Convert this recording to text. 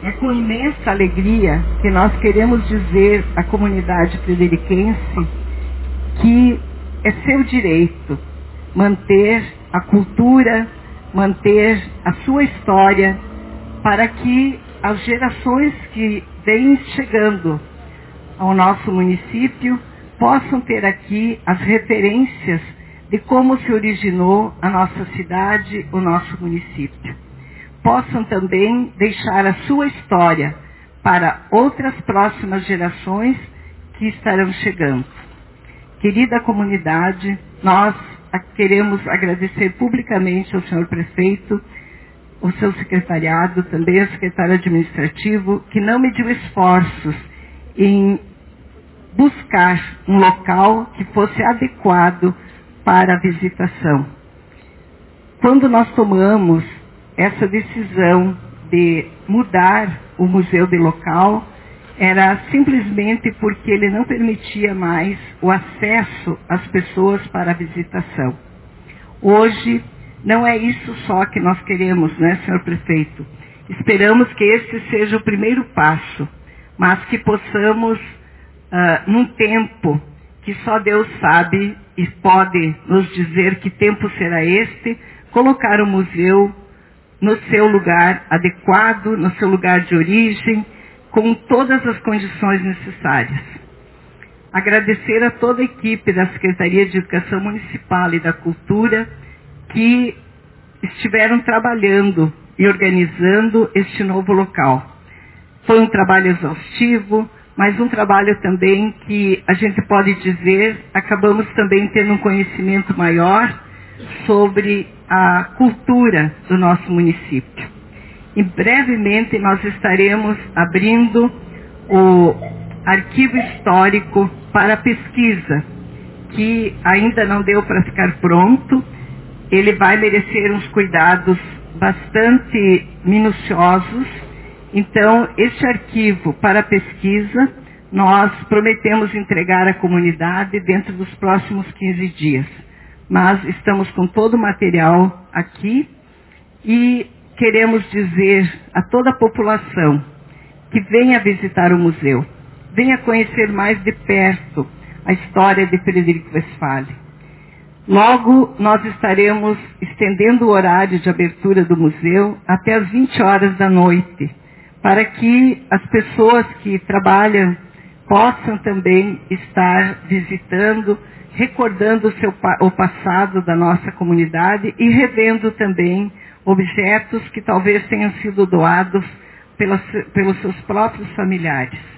É com imensa alegria que nós queremos dizer à comunidade frederiquense que é seu direito manter a cultura, manter a sua história, para que as gerações que vêm chegando ao nosso município possam ter aqui as referências de como se originou a nossa cidade, o nosso município. Possam também deixar a sua história para outras próximas gerações que estarão chegando. Querida comunidade, nós queremos agradecer publicamente ao senhor prefeito, o seu secretariado, também ao secretário administrativo, que não mediu esforços em buscar um local que fosse adequado para a visitação. Quando nós tomamos essa decisão de mudar o museu de local, era simplesmente porque ele não permitia mais o acesso às pessoas para a visitação. Hoje, não é isso só que nós queremos, né, senhor prefeito? Esperamos que este seja o primeiro passo, mas que possamos, num tempo que só Deus sabe e pode nos dizer que tempo será este, colocar o museu no seu lugar adequado, no seu lugar de origem, com todas as condições necessárias. Agradecer a toda a equipe da Secretaria de Educação Municipal e da Cultura que estiveram trabalhando e organizando este novo local. Foi um trabalho exaustivo, mas um trabalho também que a gente pode dizer, acabamos também tendo um conhecimento maior sobre a cultura do nosso município. E brevemente nós estaremos abrindo o arquivo histórico para pesquisa, que ainda não deu para ficar pronto. Ele vai merecer uns cuidados bastante minuciosos. Então, este arquivo para pesquisa, nós prometemos entregar à comunidade dentro dos próximos 15 dias. Mas estamos com todo o material aqui e queremos dizer a toda a população que venha visitar o museu, venha conhecer mais de perto a história de Frederico Westphalen. Logo, nós estaremos estendendo o horário de abertura do museu até as 20 horas da noite, para que as pessoas que trabalham possam também estar visitando, recordando o passado da nossa comunidade e revendo também objetos que talvez tenham sido doados pelos seus próprios familiares.